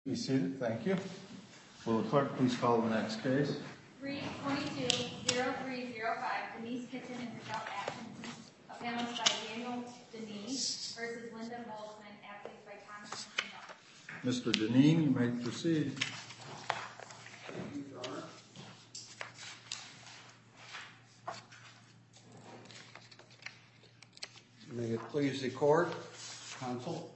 Be seated, thank you. Will the clerk please call the next case? 322-0305, Denise Kitchen and Michelle Atkinson, appellants by Daniel Denise versus Linda Volkman, appellants by Thomas Mr. Michelle. Deneen, you may proceed. Thank you, Your Honor. May it please the court, counsel.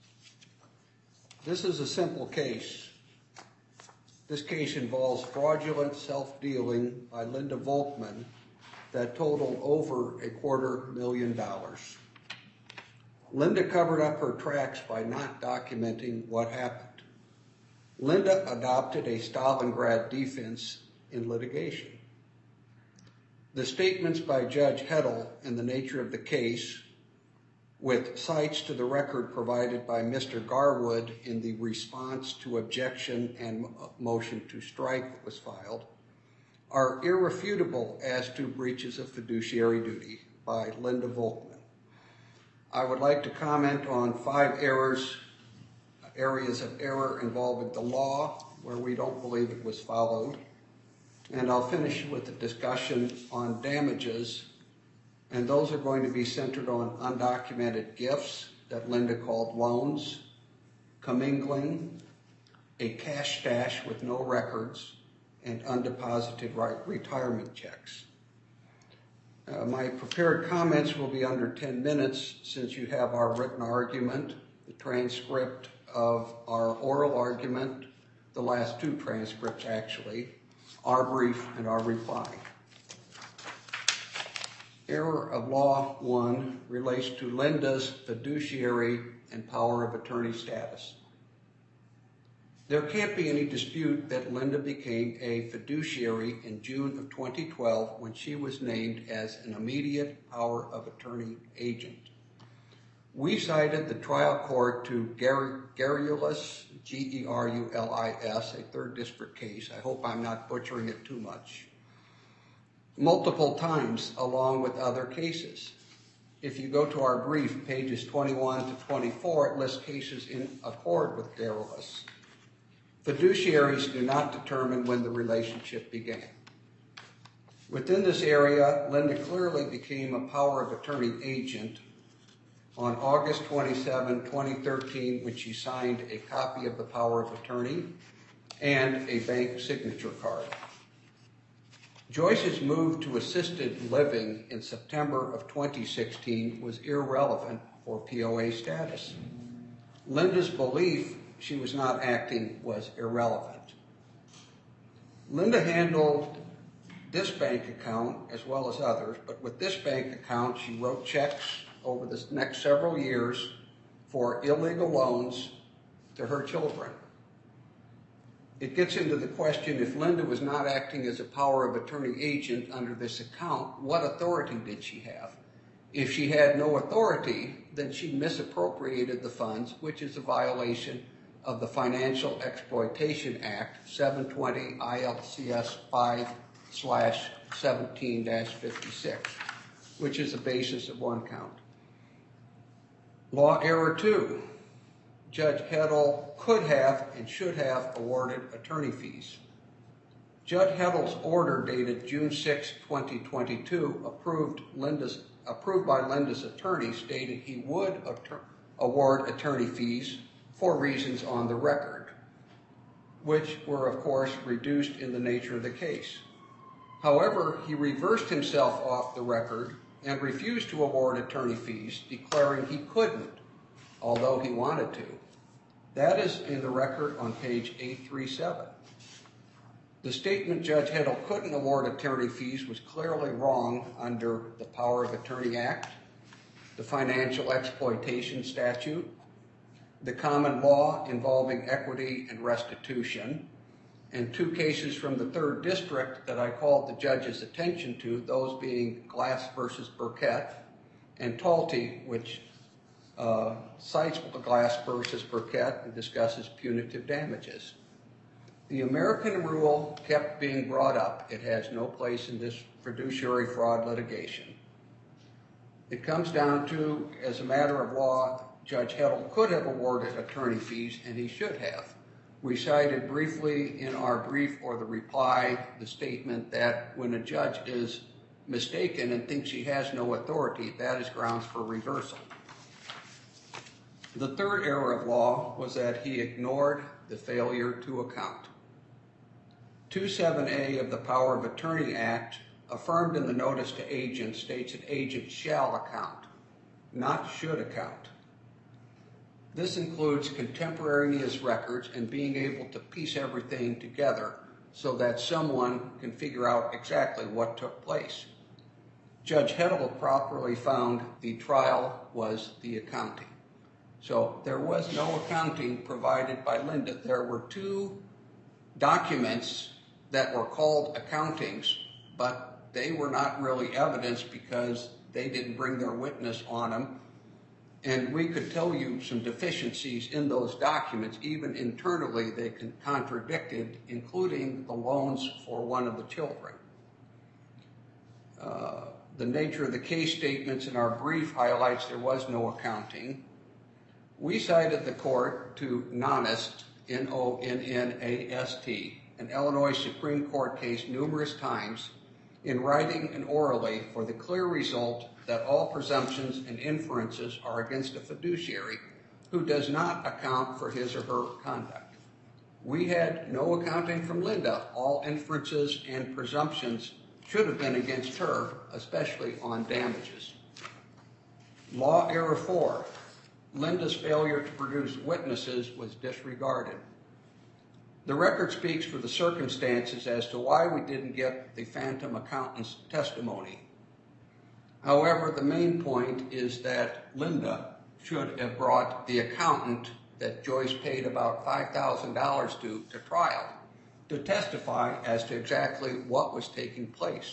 This is a simple case. This case involves fraudulent self-dealing by Linda Volkman that totaled over $250,000. Linda covered up her tracks by not documenting what happened. Linda adopted a Stalingrad defense in litigation. The statements by Judge Heddle in the nature of the case, with cites to the record provided by Mr. Garwood in the response to objection and motion to strike that was filed, are irrefutable as to breaches of fiduciary duty by Linda Volkman. I would like to comment on 5 areas of error involving the law where we don't believe it was followed, and I'll finish with a discussion on damages. And those are going to be centered on undocumented gifts that Linda called loans, commingling, a cash stash with no records, and undeposited retirement checks. My prepared comments will be under 10 minutes since you have our written argument, the transcript of our oral argument, the last 2 transcripts actually, our brief and our reply. Error of law 1 relates to Linda's fiduciary and power of attorney status. There can't be any dispute that Linda became a fiduciary in June of 2012 when she was named as an immediate power of attorney agent. We cited the trial court to Gerulis, G-E-R-U-L-I-S, a 3rd district case. I hope I'm not butchering it too much. Multiple times along with other cases. If you go to our brief, pages 21 to 24, it lists cases in accord with Gerulis. Fiduciaries do not determine when the relationship began. Within this area, Linda clearly became a power of attorney agent on August 27, 2013, when she signed a copy of the power of attorney and a bank signature card. Joyce's move to assisted living in September of 2016 was irrelevant for POA status. Linda's belief she was not acting was irrelevant. Linda handled this bank account as well as others, but with this bank account, she wrote checks over the next several years for illegal loans to her children. It gets into the question, if Linda was not acting as a power of attorney agent under this account, what authority did she have? If she had no authority, then she misappropriated the funds, which is a violation of the Financial Exploitation Act, 720 ILCS 5/17-56, which is the basis of 1 count. Law error 2. Judge Heddle could have and should have awarded attorney fees. Judge Heddle's order dated June 6, 2022, approved by Linda's attorney, stated he would award attorney fees for reasons on the record, which were, of course, reduced in the nature of the case. However, he reversed himself off the record and refused to award attorney fees, declaring he couldn't, although he wanted to. That is in the record on page 837. The statement Judge Heddle couldn't award attorney fees was clearly wrong under the Power of Attorney Act, the Financial Exploitation Statute, the common law involving equity and restitution, and 2 cases from the 3rd district that I called the judge's attention to, those being Glass versus Burkett and Talty, which cites Glass versus Burkett and discusses punitive damages. The American rule kept being brought up. It has no place in this fiduciary fraud litigation. It comes down to, as a matter of law, Judge Heddle could have awarded attorney fees, and he should have. We cited briefly in our brief or the reply the statement that when a judge is mistaken and thinks he has no authority, that is grounds for reversal. The third error of law was that he ignored the failure to account. 27A of the Power of Attorney Act, affirmed in the notice to agents, states that agents shall account, not should account. This includes contemporaneous records and being able to piece everything together so that someone can figure out exactly what took place. Judge Heddle properly found the trial was the accounting. So there was no accounting provided by Linda. There were two documents that were called accountings, but they were not really evidence because they didn't bring their witness on them. And we could tell you some deficiencies in those documents. Even internally, they contradicted, including the loans for one of the children. The nature of the case statements in our brief highlights there was no accounting. We cited the court to Nonast, N-O-N-N-A-S-T, an Illinois Supreme Court case numerous times in writing and orally for the clear result that all presumptions and inferences are against a fiduciary who does not account for his or her conduct. We had no accounting from Linda. All inferences and presumptions should have been against her, especially on damages. Law error 4. Linda's failure to produce witnesses was disregarded. The record speaks for the circumstances as to why we didn't get the phantom accountant's testimony. However, the main point is that Linda should have brought the accountant that Joyce paid about $5,000 to trial to testify as to exactly what was taking place.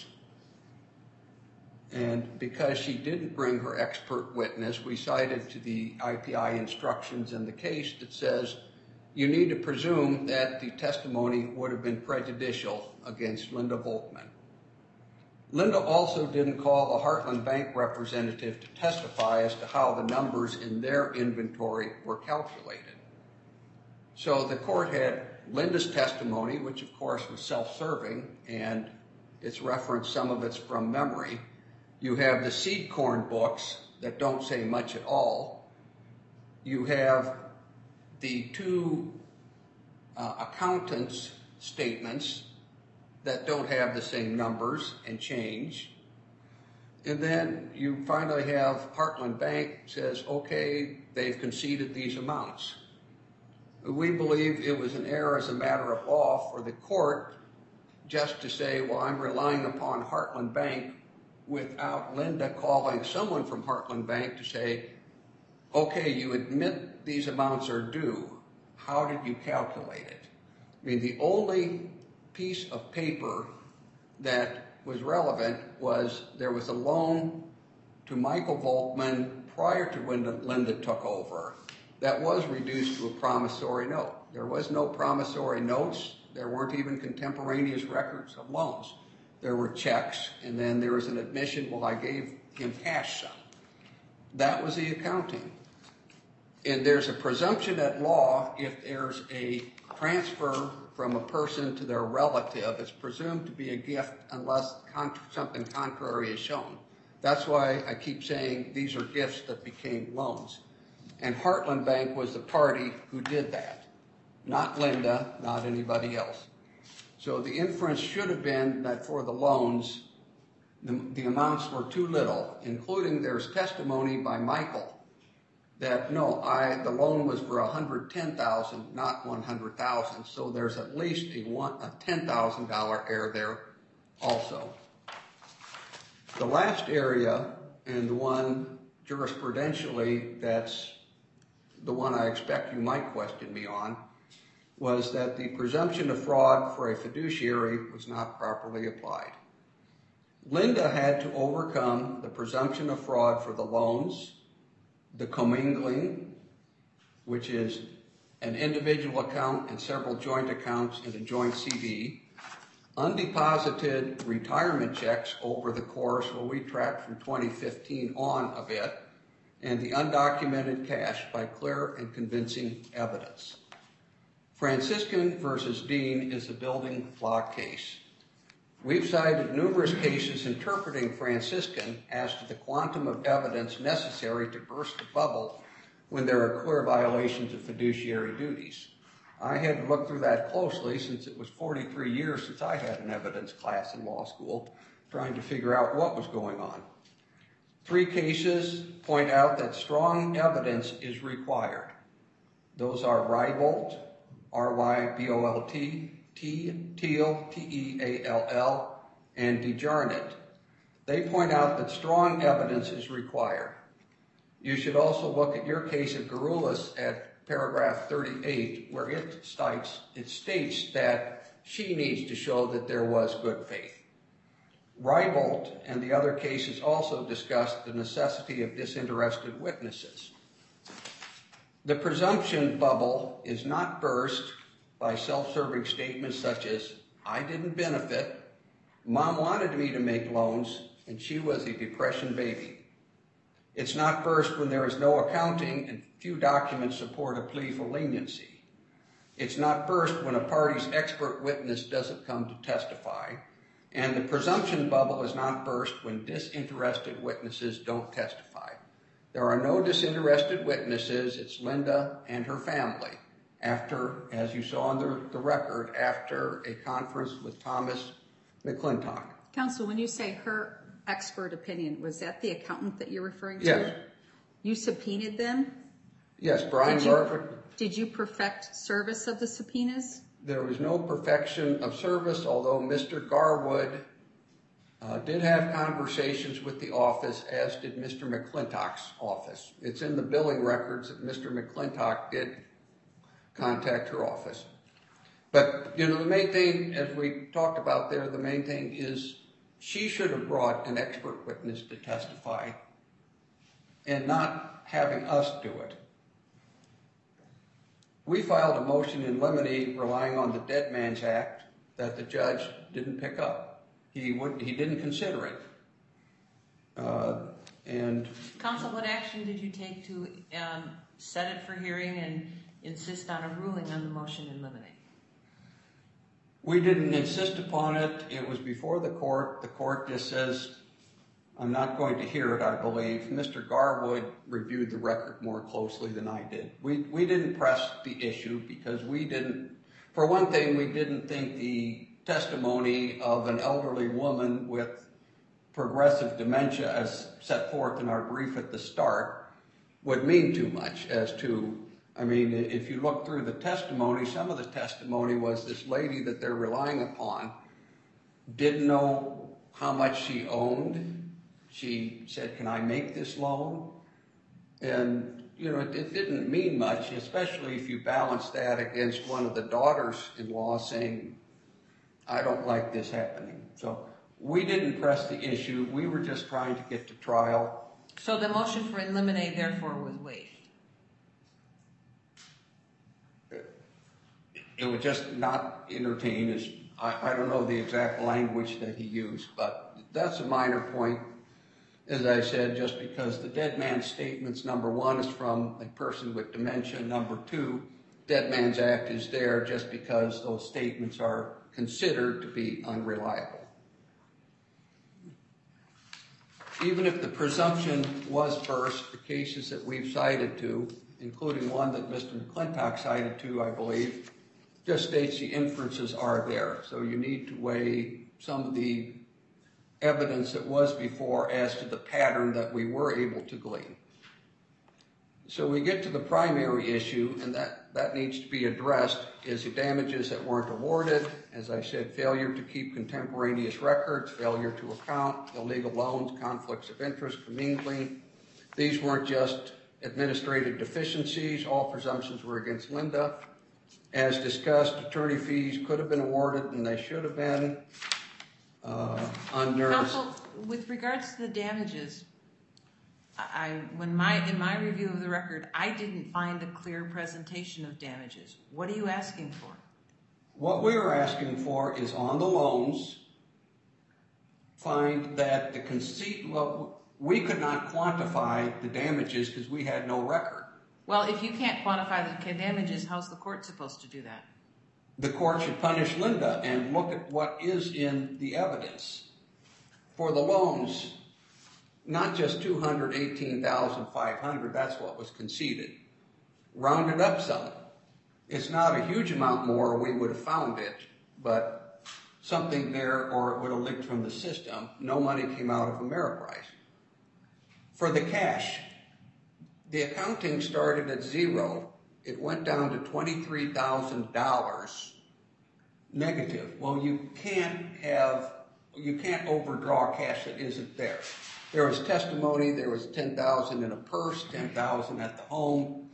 And because she didn't bring her expert witness, we cited to the IPI instructions in the case that says you need to presume that the testimony would have been prejudicial against Linda Volkman. Linda also didn't call the Heartland Bank representative to testify as to how the numbers in their inventory were calculated. So the court had Linda's testimony, which of course was self-serving, and it's referenced, some of it's from memory. You have the seed corn books that don't say much at all. You have the two accountants' statements that don't have the same numbers and change. And then you finally have Heartland Bank says, okay, they've conceded these amounts. We believe it was an error as a matter of law for the court just to say, well, I'm relying upon Heartland Bank without Linda calling someone from Heartland Bank to say, okay, you admit these amounts are due. How did you calculate it? I mean, the only piece of paper that was relevant was there was a loan to Michael Volkman prior to when Linda took over that was reduced to a promissory note. There was no promissory notes. There weren't even contemporaneous records of loans. There were checks, and then there was an admission, well, I gave him cash sum. That was the accounting. And there's a presumption at law if there's a transfer from a person to their relative, it's presumed to be a gift unless something contrary is shown. That's why I keep saying these are gifts that became loans. And Heartland Bank was the party who did that. Not Linda, not anybody else. So the inference should have been that for the loans, the amounts were too little, including there's testimony by Michael that no, the loan was for $110,000, not $100,000. So there's at least a $10,000 error there also. The last area, and the one jurisprudentially that's the one I expect you might question me on, was that the presumption of fraud for a fiduciary was not properly applied. Linda had to overcome the presumption of fraud for the loans, the commingling, which is an individual account and several joint accounts in a joint CD, undeposited retirement checks over the course, well, we tracked from 2015 on a bit, and the undocumented cash by clear and convincing evidence. Franciscan versus Dean is a building block case. We've cited numerous cases interpreting Franciscan as to the quantum of evidence necessary to burst the bubble when there are clear violations of fiduciary duties. I had to look through that closely since it was 43 years since I had an evidence class in law school, trying to figure out what was going on. 3 cases point out that strong evidence is required. Those are Rybolt, R-Y-B-O-L-T, Teal, T-E-A-L-L, and DeJarnett. They point out that strong evidence is required. You should also look at your case of Garulis at paragraph 38, where it states that she needs to show that there was good faith. Rybolt and the other cases also discussed the necessity of disinterested witnesses. The presumption bubble is not burst by self-serving statements such as, I didn't benefit, Mom wanted me to make loans, and she was a depression baby. It's not burst when there is no accounting and few documents support a plea for leniency. It's not burst when a party's expert witness doesn't come to testify. And the presumption bubble is not burst when disinterested witnesses don't testify. There are no disinterested witnesses. It's Linda and her family after, as you saw on the record, after a conference with Thomas McClintock. Counsel, when you say her expert opinion, was that the accountant that you're referring to? Yes. You subpoenaed them? Yes, Brian Garford. Did you perfect service of the subpoenas? There was no perfection of service, although Mr. Garwood did have conversations with the office, as did Mr. McClintock's office. It's in the billing records that Mr. McClintock did contact her office. But, the main thing, as we talked about there, the main thing is she should have brought an expert witness to testify and not having us do it. We filed a motion in limine relying on the Dead Man's Act that the judge didn't pick up. He didn't consider it. Counsel, what action did you take to set it for hearing and insist on a ruling on the motion in limine? We didn't insist upon it. It was before the court. The court just says, I'm not going to hear it, I believe. Mr. Garwood reviewed the record more closely than I did. We didn't press the issue because for one thing, we didn't think the testimony of an elderly woman with progressive dementia, as set forth in our brief at the start, would mean too much as to, if you look through the testimony, some of the testimony was this lady that they're relying upon didn't know how much she owned. She said, can I make this loan? And, it didn't mean much, especially if you balance that against one of the daughters-in-law saying, I don't like this happening. So we didn't press the issue. We were just trying to get to trial. So the motion for in limine, therefore, was waived? It was just not entertained. I don't know the exact language that he used, but that's a minor point. As I said, just because the dead man's statements, number one, is from a person with dementia. Number two, Dead Man's Act is there just because those statements are considered to be unreliable. Even if the presumption was burst, the cases that we've cited to, including one that Mr. McClintock cited to, I believe, just states the inferences are there. So you need to weigh some of the evidence that was before as to the pattern that we were able to glean. So we get to the primary issue, and that needs to be addressed, is the damages that weren't awarded. As I said, failure to keep contemporaneous records, failure to account, illegal loans, conflicts of interest, commingling. These weren't just administrative deficiencies. All presumptions were against Linda. As discussed, attorney fees could have been awarded, and they should have been. Counsel, with regards to the damages, in my review of the record, I didn't find a clear presentation of damages. What are you asking for? What we were asking for is on the loans, find that we could not quantify the damages because we had no record. Well, if you can't quantify the damages, how's the court supposed to do that? The court should punish Linda and look at what is in the evidence. For the loans, not just $218,500, that's what was conceded. Rounded up some. It's not a huge amount more, we would have found it, but something there, or it would have leaked from the system. No money came out of Ameriprise. For the cash, the accounting started at zero. It went down to $23,000 negative. Well, you can't overdraw cash that isn't there. There was testimony, there was $10,000 in a purse, $10,000 at the home,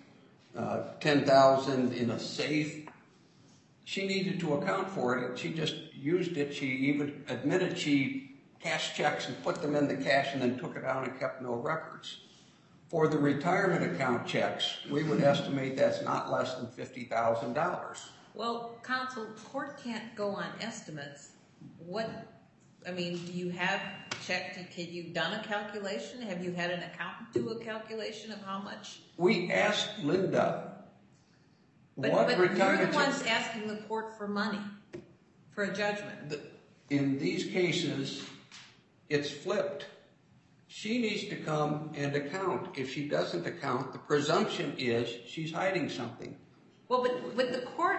$10,000 in a safe. She needed to account for it, and she just used it. She even admitted she cashed checks and put them in the cash and then took it out and kept no records. For the retirement account checks, we would estimate that's not less than $50,000. Well, counsel, court can't go on estimates. Do you have checked, have you done a calculation? Have you had an accountant do a calculation of how much? We asked Linda But you're the ones asking the court for money, for a judgment. In these cases, it's flipped. She needs to come and account. If she doesn't account, the presumption is she's hiding something. Well, but the court,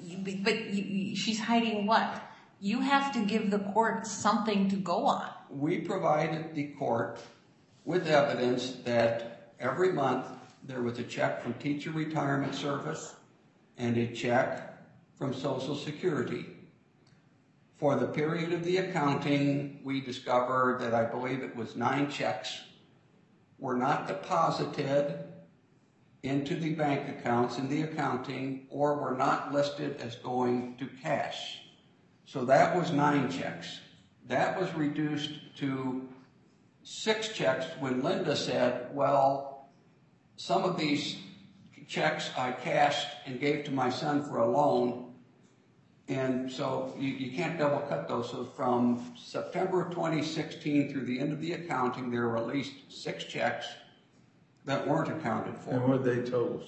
she's hiding what? You have to give the court something to go on. We provided the court with evidence that every month there was a check from Teacher Retirement Service and a check from Social Security. For the period of the accounting, we discovered that I believe it was 9 checks were not deposited into the bank accounts in the accounting or were not listed as going to cash. So that was 9 checks. That was reduced to 6 checks when Linda said, well, some of these checks I cashed and gave to my son for a loan, and so you can't double cut those. So from September of 2016 through the end of the accounting, there were at least 6 checks that weren't accounted for. And what they total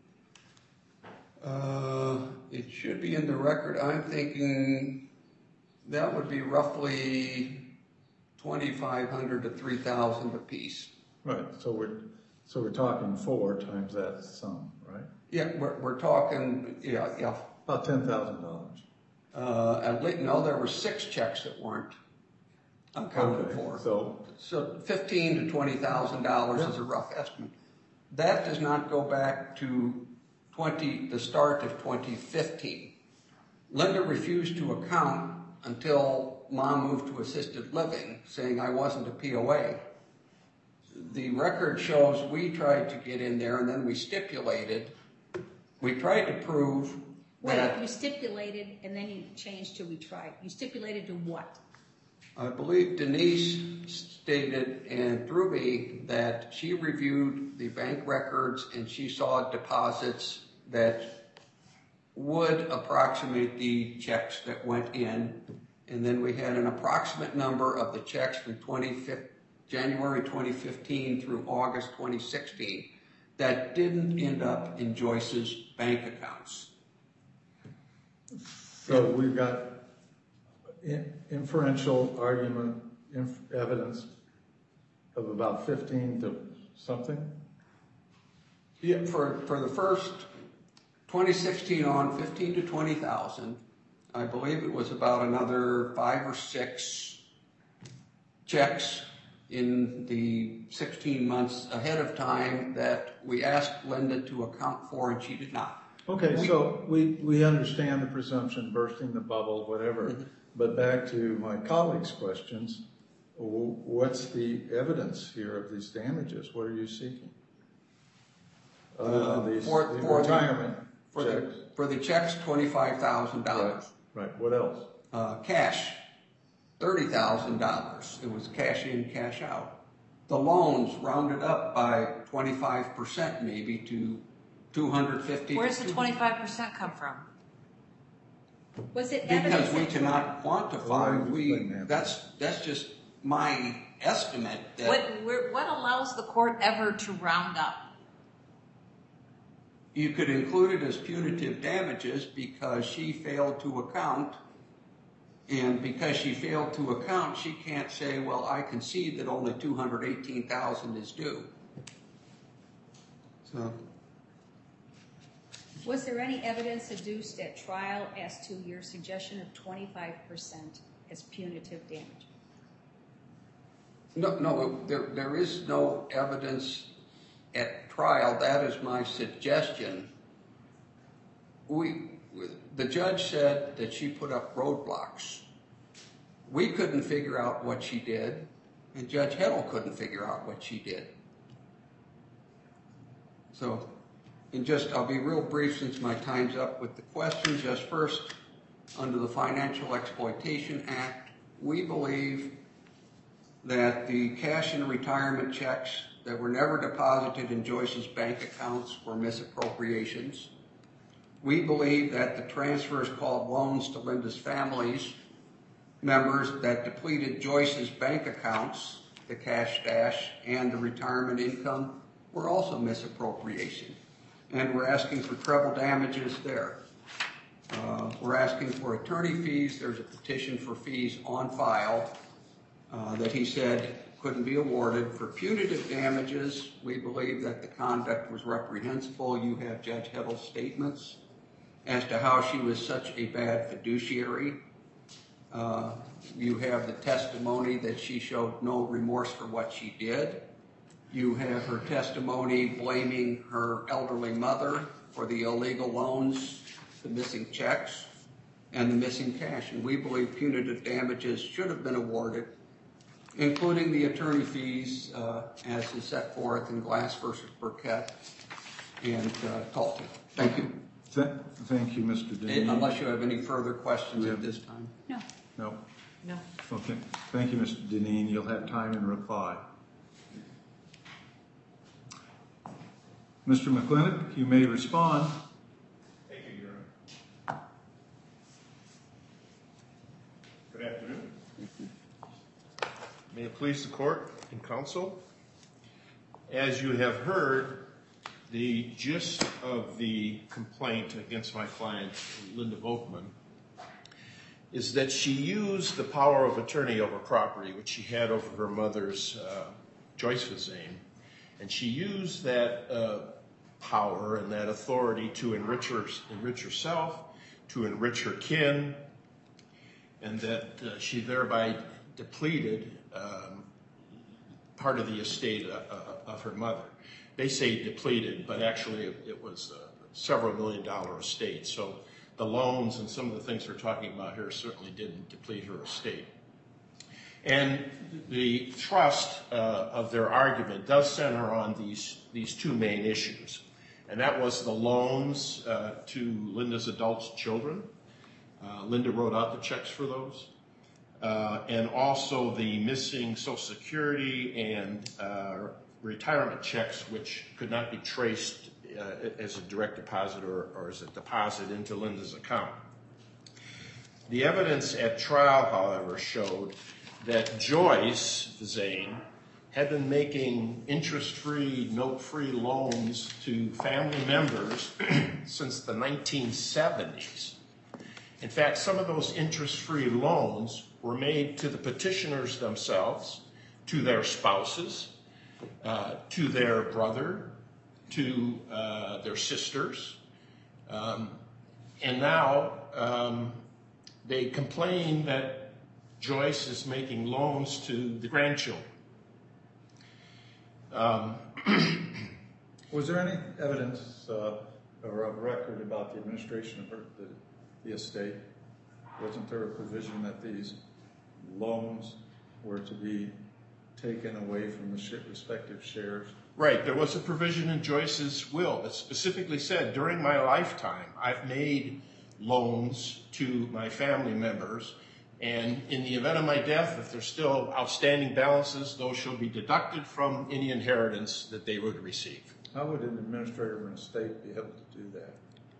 to? It should be in the record. I'm thinking that would be roughly $2,500 to $3,000 a piece. Right. So we're talking 4 times that sum, right? Yeah, we're talking About $10,000. At least no, there were 6 checks that weren't accounted for. So $15,000 to $20,000 is a rough estimate. That does not go back to the start of 2015. Linda refused to account until Mom moved to assisted living, saying I wasn't a POA. The record shows we tried to get in there, and then we stipulated. We tried to prove that. Wait, you stipulated, and then you changed to we tried. You stipulated to what? I believe Denise stated and through me that she reviewed the bank records and she saw deposits that would approximate the checks that went in. And then we had an approximate number of the checks from January 2015 through August 2016 that didn't end up in Joyce's bank accounts. So we've got inferential argument, evidence of about 15 to something? Yeah, for the first 2016 on, 15 to 20,000. I believe it was about another 5 or 6 checks in the 16 months ahead of time that we asked Linda to account for, and she did not. Okay, so we understand the presumption, bursting the bubble, whatever. Mm-hmm. But back to my colleague's questions, what's the evidence here of these damages? What are you seeking? For retirement checks. For the checks, $25,000. Right. What else? Cash, $30,000. It was cash in, cash out. The loans rounded up by 25% maybe to $250,000. Where's the 25% come from? Was it because evidence we that cannot quantify. That's just my estimate. What allows the court ever to round up? You could include it as punitive damages because she failed to account, and because she failed to account, she can't say, well, I concede that only $218,000 is due. So, Was there any evidence adduced at trial as to your suggestion of 25% as punitive damage? no, there is no evidence at trial. That is my suggestion. The judge said that she put up roadblocks. We couldn't figure out what she did, and Judge Heddle couldn't figure out what she did. So, I'll be real brief since my time's up with the questions. Just first, under the Financial Exploitation Act, we believe that the cash and retirement checks that were never deposited in Joyce's bank accounts were misappropriations. We believe that the transfers called loans to Linda's family's members that depleted Joyce's bank accounts, the cash stash, and the retirement income were also misappropriation. And we're asking for treble damages there. We're asking for attorney fees. There's a petition for fees on file that he said couldn't be awarded. For punitive damages, we believe that the conduct was reprehensible. You have Judge Heddle's statements as to how she was such a bad fiduciary. You have the testimony that she showed no remorse for what she did. You have her testimony blaming her elderly mother for the illegal loans, the missing checks, and the missing cash. And we believe punitive damages should have been awarded, including the attorney fees as is set forth in Glass versus Burkett and Talton. Thank you. Thank you, Mr. Deneen. Unless you have any further questions at this time. No. No? No. Okay. Thank you, Mr. Deneen. You'll have time in reply. Mr. McClintock, you may respond. Thank you, Your Honor. Good afternoon. May it please the court and counsel. As you have heard, the gist of the complaint against my client, Linda Volkman, is that she used the power of attorney over property, which she had over her mother's, Joyce Fazane, and she used that power and that authority to enrich herself, to enrich her kin, and that she thereby depleted part of the estate of her mother. They say depleted, but actually it was several $1 million estate. So the loans and some of the things we're talking about here certainly didn't deplete her estate. And the thrust of their argument does center on these two main issues. And that was the loans to Linda's adult children. Linda wrote out the checks for those. And also the missing Social Security and retirement checks, which could not be traced as a direct deposit or as a deposit into Linda's account. The evidence at trial, however, showed that Joyce Fazane had been making interest-free, note-free loans to family members since the 1970s. In fact, some of those interest-free loans were made to the petitioners themselves, to their spouses, to their brother, to their sisters. And now they complain that Joyce is making loans to the grandchildren. Was there any evidence or a record about the administration of the estate? Wasn't there a provision that these loans were to be taken away from the respective shares? Right. There was a provision in Joyce's will that specifically said, during my lifetime, I've made loans to my family members, and in the event of my death, if there's still outstanding balances, those shall be deducted from any inheritance that they would receive. How would an administrator of an estate be able to do that?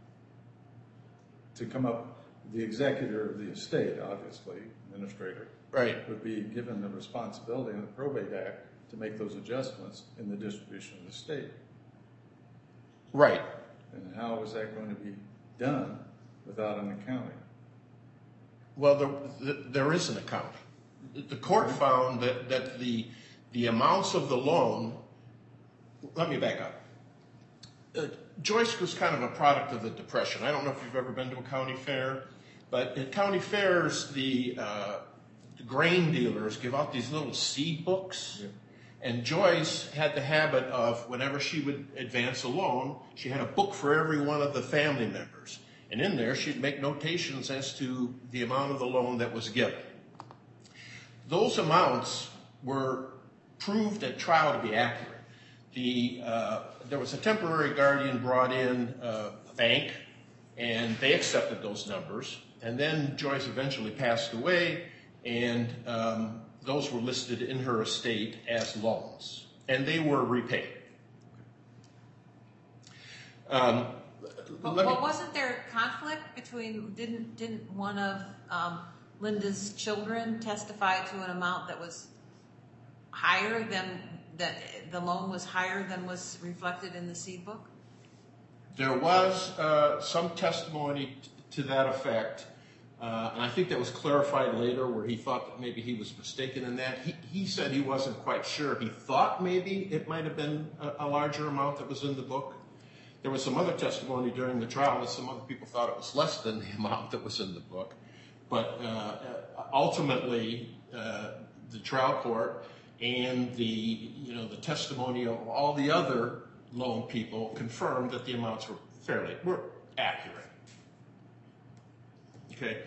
To come up, the executor of the estate, obviously, administrator, Right. would be given the responsibility in the Probate Act to make those adjustments in the distribution of the estate. Right. And how was that going to be done without an accounting? Well, there is an accounting. The court found that the amounts of the loan, let me back up. Joyce was kind of a product of the Depression. I don't know if you've ever been to a county fair, but at county fairs, the grain dealers give out these little seed books. Yeah. And Joyce had the habit of, whenever she would advance a loan, she had a book for every one of the family members. And in there, she'd make notations as to the amount of the loan that was given. Those amounts were proved at trial to be accurate. There was a temporary guardian brought in a bank, and they accepted those numbers. And then Joyce eventually passed away, and those were listed in her estate as loans, and they were repaid. Well, wasn't there conflict between, didn't one of Linda's children testify to an amount that was higher than, that the loan was higher than was reflected in the seed book? There was some testimony to that effect, and I think that was clarified later where he thought that maybe he was mistaken in that. He said he wasn't quite sure. He thought maybe it might have been a larger amount that was in the book. There was some other testimony during the trial that some other people thought it was less than the amount that was in the book. But ultimately, the trial court and the testimony of all the other loan people confirmed that the amounts were accurate. Okay,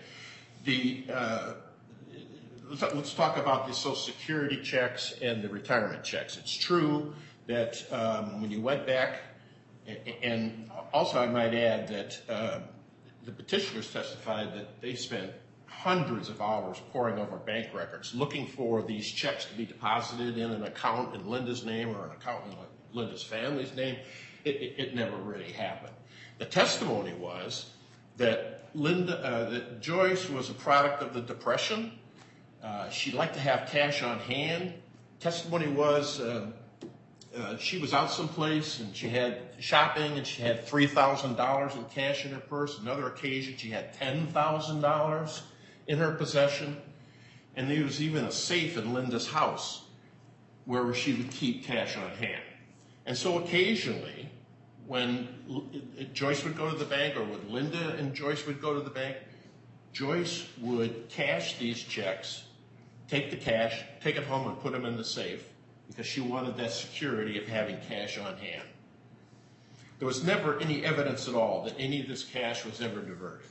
let's talk about the Social Security checks and the retirement checks. It's true that when you went back, and also I might add that the petitioners testified that they spent hundreds of hours poring over bank records looking for these checks to be deposited in an account in Linda's name or an account in Linda's family's name. It never really happened. The testimony was that that Joyce was a product of the Depression. She liked to have cash on hand. Testimony was she was out someplace and she had shopping and she had $3,000 in cash in her purse. Another occasion she had $10,000 in her possession. And there was even a safe in Linda's house where she would keep cash on hand. And so occasionally, when Joyce would go to the bank, or when Linda and Joyce would go to the bank, Joyce would cash these checks, take the cash, take it home and put them in the safe because she wanted that security of having cash on hand. There was never any evidence at all that any of this cash was ever diverted.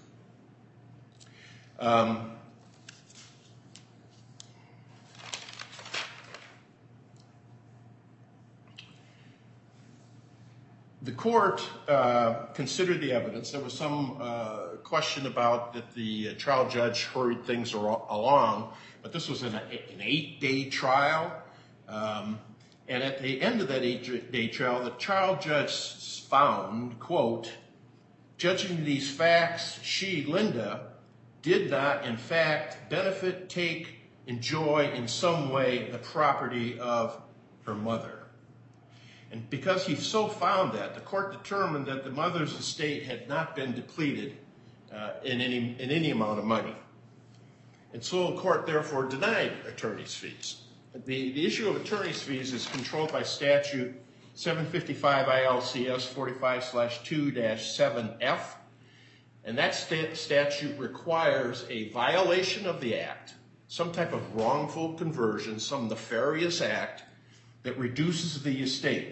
The court considered the evidence. There was some question about that the trial judge hurried things along, but this was an 8-day trial. And at the end of that 8-day trial, the trial judge found, quote, judging these facts, she, Linda, did not, in fact, benefit, take, enjoy in some way the property of her mother. And because he so found that, the court determined that the mother's estate had not been depleted in any amount of money. And so the court therefore denied attorney's fees. The issue of attorney's fees is controlled by statute 755 ILCS 45/2-7F. And that statute requires a violation of the act, some type of wrongful conversion, some nefarious act that reduces the estate.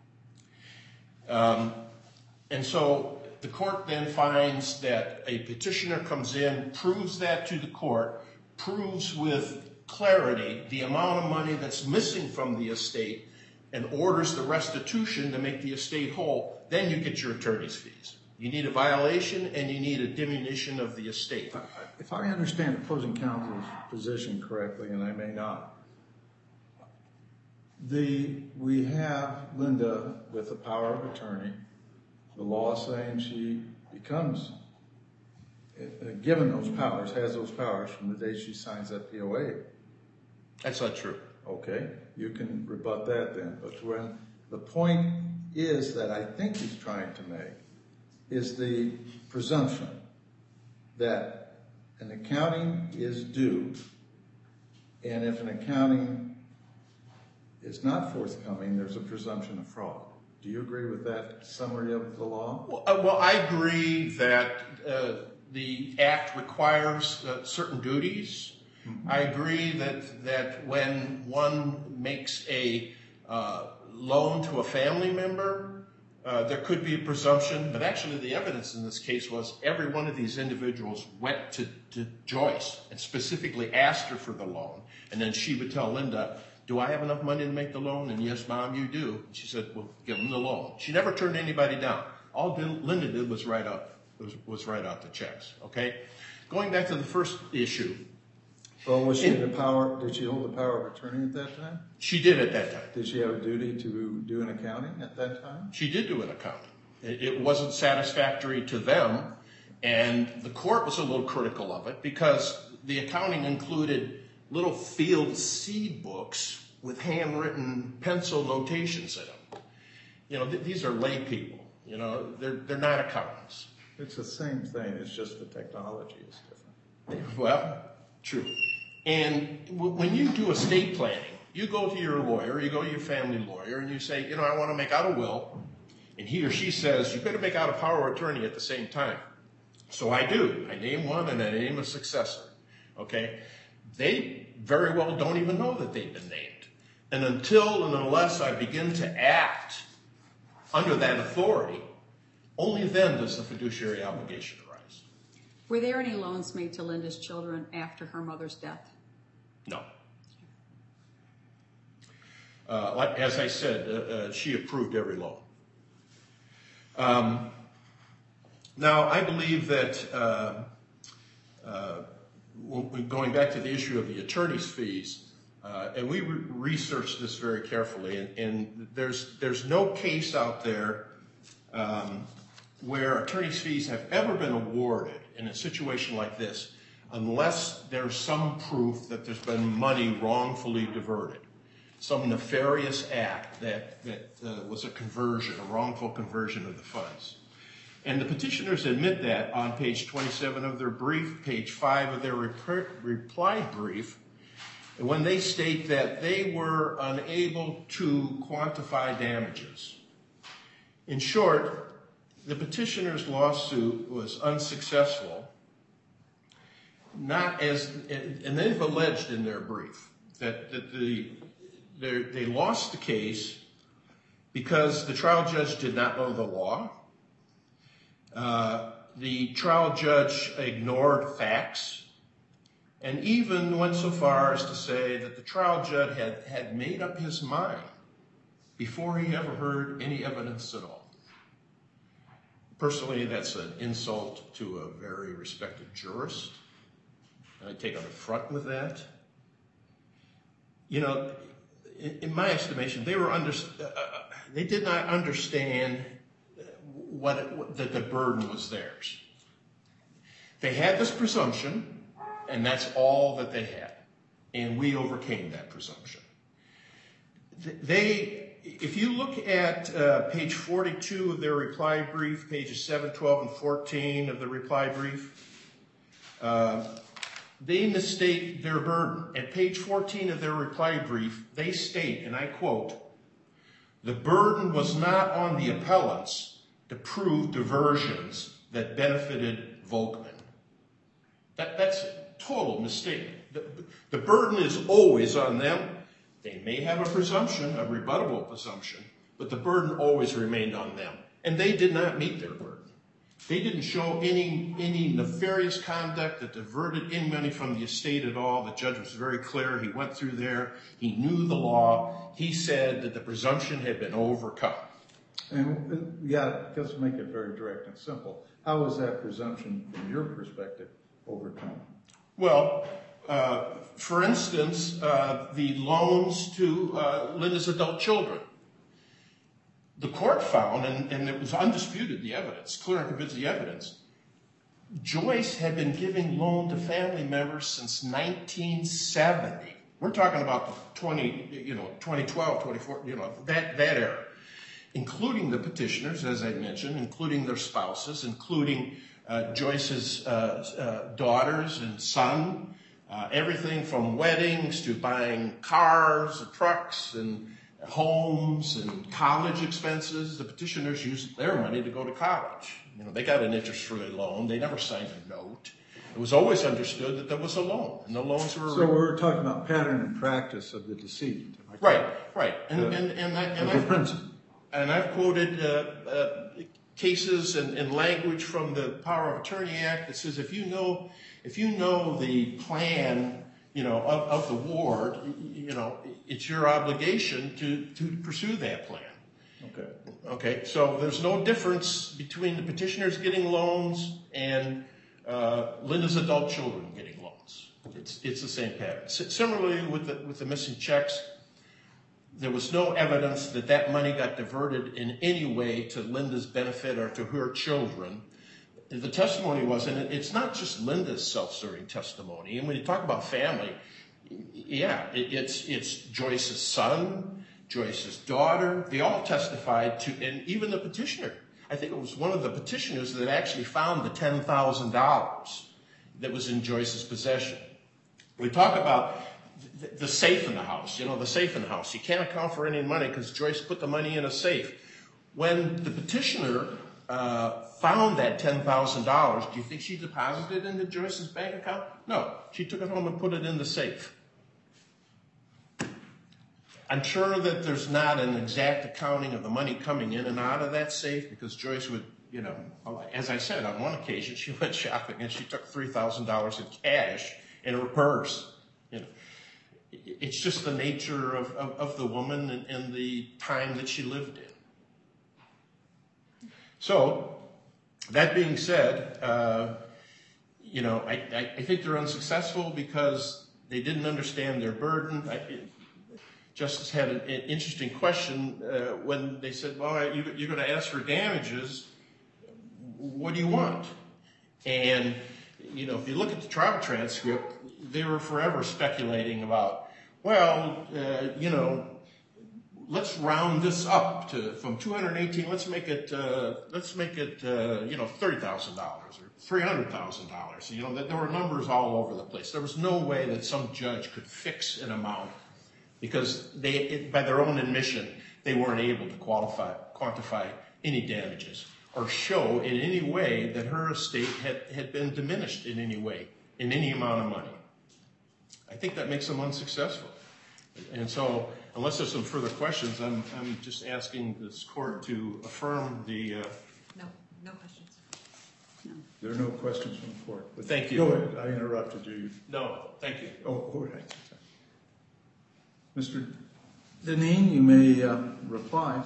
And so the court then finds that a petitioner comes in, proves that to the court, proves with clarity the amount of money that's missing from the estate, and orders the restitution to make the estate whole. Then you get your attorney's fees. You need a violation and you need a diminution of the estate. If I understand opposing counsel's position correctly, and I may not, we have Linda with the power of attorney, the law saying she becomes, given those powers, has those powers from the day she signs that POA. That's not true. Okay, you can rebut that then. But when the point is that I think he's trying to make is the presumption that an accounting is due, and if an accounting is not forthcoming, there's a presumption of fraud. Do you agree with that summary of the law? Well, I agree that the Act requires certain duties. Mm-hmm. I agree that when one makes a loan to a family member, there could be a presumption, but actually the evidence in this case was every one of these individuals went to Joyce and specifically asked her for the loan, and then she would tell Linda, do I have enough money to make the loan? And yes, Mom, you do. And she said, well, give them the loan. She never turned anybody down. All Linda did was write out the checks, okay? Going back to the first issue. Well, was she did she hold the power of attorney at that time? She did at that time. Did she have a duty to do an accounting at that time? She did do an accounting. It wasn't satisfactory to them, and the court was a little critical of it because the accounting included little field seed books with handwritten pencil notations in them. You know, these are lay people. You know, they're not accountants. It's the same thing. It's just the technology is different. Well, true. And when you do estate planning, you go to your lawyer, you go to your family lawyer, and you say, you know, I want to make out a will. And he or she says, you better make out a power of attorney at the same time. So I do. I name one and I name a successor. Okay? They very well don't even know that they've been named. And until and unless I begin to act under that authority, only then does the fiduciary obligation arise. Were there any loans made to Linda's children after her mother's death? No. As I said, she approved every loan. Now, I believe that going back to the issue of the attorney's fees, and we researched this very carefully, and there's no case out there where attorney's fees have ever been awarded in a situation like this unless there's some proof that there's been money wrongfully diverted, some nefarious act that was a conversion, a wrongful conversion of the funds. And the petitioners admit that on page 27 of their brief, page 5 of their reply brief, when they state that they were unable to quantify damages. In short, the petitioner's lawsuit was unsuccessful, and they've alleged in their brief that they lost the case because the trial judge did not know the law. The trial judge ignored facts and even went so far as to say that the trial judge had made up his mind before he ever heard any evidence at all. Personally, that's an insult to a very respected jurist. I take an affront with that. You know, in my estimation, they did not understand that the burden was theirs. They had this presumption, and that's all that they had. And we overcame that presumption. If you look at page 42 of their reply brief, pages 7, 12, and 14 of the reply brief, they mistake their burden. At page 14 of their reply brief, they state, and I quote, "The burden was not on the appellants to prove diversions that benefited Volkman." That's a total mistake. The burden is always on them. They may have a presumption, a rebuttable presumption, but the burden always remained on them. And they did not meet their burden. They didn't show any nefarious conduct that diverted any money from the estate at all. The judge was very clear. He went through there. He knew the law. He said that the presumption had been overcome. And yeah, let's make it very direct and simple. How was that presumption, from your perspective, overcome? Well, for instance, the loans to Linda's adult children. The court found, and it was undisputed, the evidence, clear and convincing evidence, Joyce had been giving loan to family members since 1970. We're talking about 2012, 2014, that era. including the petitioners, as I mentioned, including their spouses, including Joyce's daughters and son, everything from weddings to buying cars and trucks and homes and college expenses. The petitioners used their money to go to college. They got an interest-free loan. They never signed a note. It was always understood that there was a loan, and the loans were... So we're talking about pattern and practice of the decedent. Right. And I've quoted cases and language from the Power of Attorney Act that says if you know the plan, of the ward, it's your obligation to pursue that plan. Okay. So there's no difference between the petitioners getting loans and Linda's adult children getting loans. It's the same pattern. Similarly with the missing checks, there was no evidence that money got diverted in any way to Linda's benefit or to her children. The testimony was, and it's not just Linda's self-serving testimony. And when you talk about family, it's Joyce's son, Joyce's daughter. They all testified to, and even the petitioner. I think it was one of the petitioners that actually found the $10,000 that was in Joyce's possession. We talk about the safe in the house. The safe in the house. You can't account for any money because Joyce put the money in a safe. When the petitioner found that $10,000, do you think she deposited it into Joyce's bank account? No. She took it home and put it in the safe. I'm sure that there's not an exact accounting of the money coming in and out of that safe because Joyce would, as I said, on one occasion she went shopping and she took $3,000 in cash in her purse. It's just the nature of the woman and the time that she lived in. So, that being said, I think they're unsuccessful because they didn't understand their burden. Justice had an interesting question when they said, well, you're going to ask for damages. What do you want? And, if you look at the trial transcript, they were forever speculating about, let's round this up from 218. Let's make it $30,000 or $300,000. There were numbers all over the place. There was no way that some judge could fix an amount because by their own admission, they weren't able to quantify any damages or show in any way that her estate had been diminished in any way, in any amount of money. I think that makes them unsuccessful. And so, unless there's some further questions, I'm just asking this court to affirm the... No questions. No. There are no questions from the court. But thank you. Go ahead. I interrupted you. No, thank you. Oh, all right. Mr. Deneen, you may reply.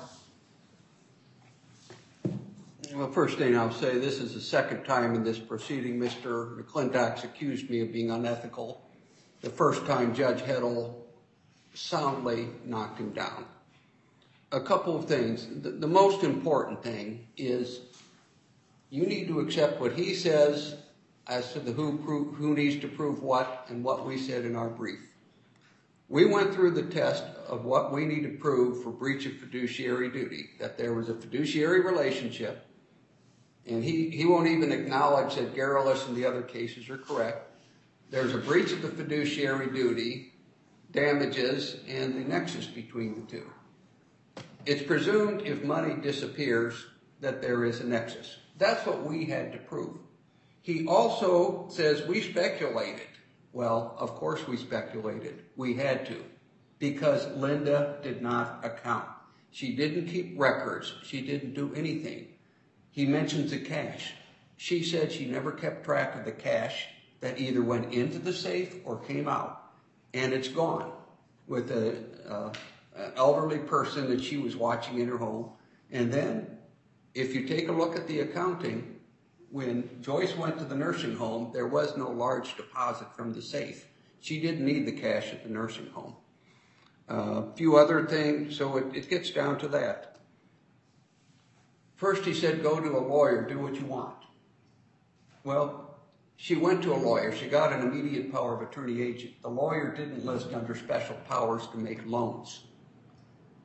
Well, first thing I'll say, this is the second time in this proceeding Mr. McClintock's accused me of being unethical. The first time Judge Heddle soundly knocked him down. A couple of things. The most important thing is you need to accept what he says as to the who needs to prove what and what we said in our brief. We went through the test of what we need to prove for breach of fiduciary duty, that there was a fiduciary relationship, and he won't even acknowledge that Garrulus and the other cases are correct. There's a breach of the fiduciary duty, damages, and the nexus between the two. It's presumed if money disappears that there is a nexus. That's what we had to prove. He also says we speculated. Well, of course we speculated. We had to, because Linda did not account. She didn't keep records. She didn't do anything. He mentions the cash. She said she never kept track of the cash that either went into the safe or came out, and it's gone with an elderly person that she was watching in her home. And then, if you take a look at the accounting, when Joyce went to the nursing home, there was no large deposit from the safe. She didn't need the cash at the nursing home. A few other things, so it gets down to that. First he said, go to a lawyer, do what you want. Well, she went to a lawyer. She got an immediate power of attorney agent. The lawyer didn't list under special powers to make loans.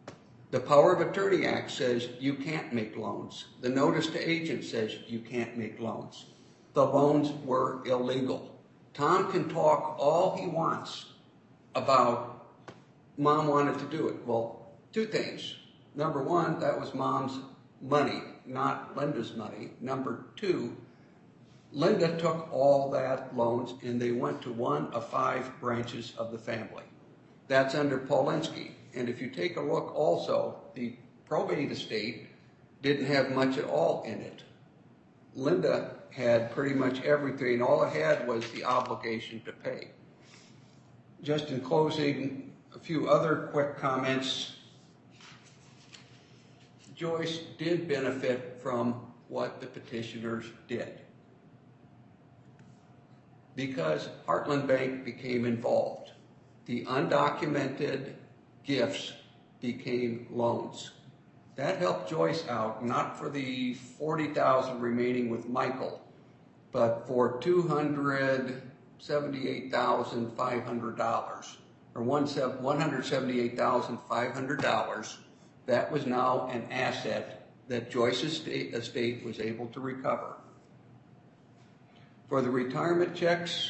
The Power of Attorney Act says you can't make loans. The Notice to Agent says you can't make loans. The loans were illegal. Tom can talk all he wants about Mom wanted to do it. Well, two things. Number one, that was Mom's money, not Linda's money. Number two, Linda took all that loans and they went to one of 5 branches of the family. That's under Paulinski. And if you take a look also, the probate estate didn't have much at all in it. Linda had pretty much everything. All it had was the obligation to pay. Just in closing, a few other quick comments. Joyce did benefit from what the petitioners did, because Heartland Bank became involved. The undocumented gifts became loans. That helped Joyce out, not for the $40,000 remaining with Michael, but for $278,500, or $178,500. That was now an asset that Joyce's estate was able to recover. For the retirement checks,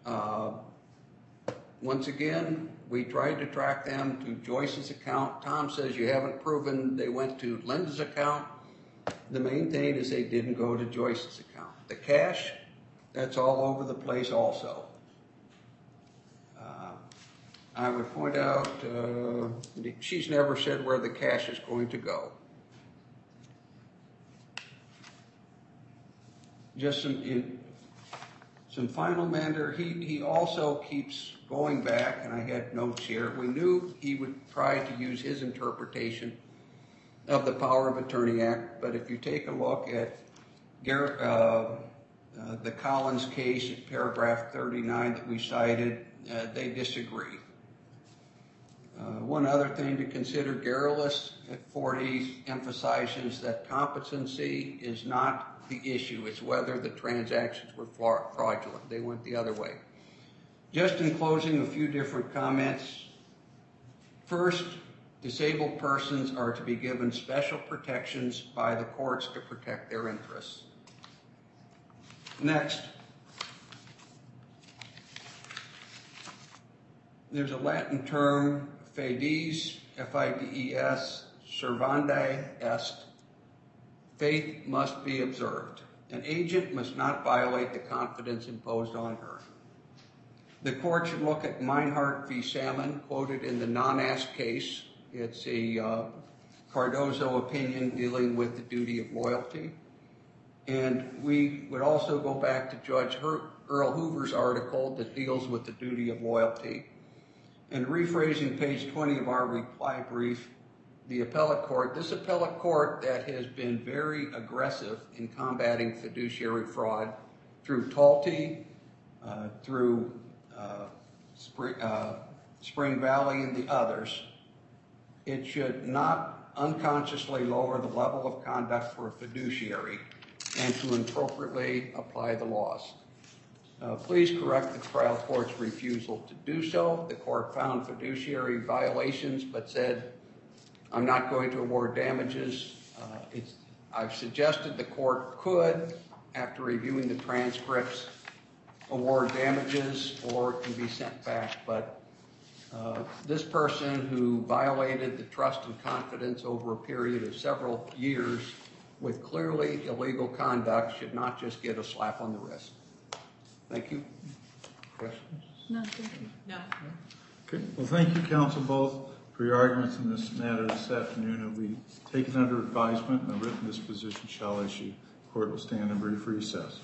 once again, we tried to track them to Joyce's account. Tom says you haven't proven they went to Linda's account. The main thing is they didn't go to Joyce's account. The cash, that's all over the place also. I would point out, she's never said where the cash is going to go. Just some final matter. He also keeps going back, and I had notes here. We knew he would try to use his interpretation of the Power of Attorney Act, but if you take a look at the Collins case at paragraph 39 that we cited, they disagree. One other thing to consider, Garrulus at 40 emphasizes that competency is not the issue. It's whether the transactions were fraudulent. They went the other way. Just in closing, a few different comments. First, disabled persons are to be given special protections by the courts to protect their interests. Next, there's a Latin term, fides, F-I-D-E-S, servandi est. Faith must be observed. An agent must not violate the confidence imposed on her. The court should look at Meinhardt v. Salmon, quoted in the non-ask case. It's a Cardozo opinion dealing with the duty of loyalty. And we would also go back to Judge Earl Hoover's article that deals with the duty of loyalty. And rephrasing page 20 of our reply brief, the appellate court, this appellate court that has been very aggressive in combating fiduciary fraud through Talty, through Spring Valley and the others, it should not unconsciously lower the level of conduct for a fiduciary and to appropriately apply the laws. Please correct the trial court's refusal to do so. The court found fiduciary violations but said, I'm not going to award damages. I've suggested the court could, after reviewing the transcripts, award damages or it can be sent back. But this person who violated the trust and confidence over a period of several years with clearly illegal conduct should not just get a slap on the wrist. Thank you. Questions? No, thank you. No. Okay. Well, thank you, counsel, both, for your arguments in this matter this afternoon. It will be taken under advisement and a written disposition shall issue. Court will stand in brief recess.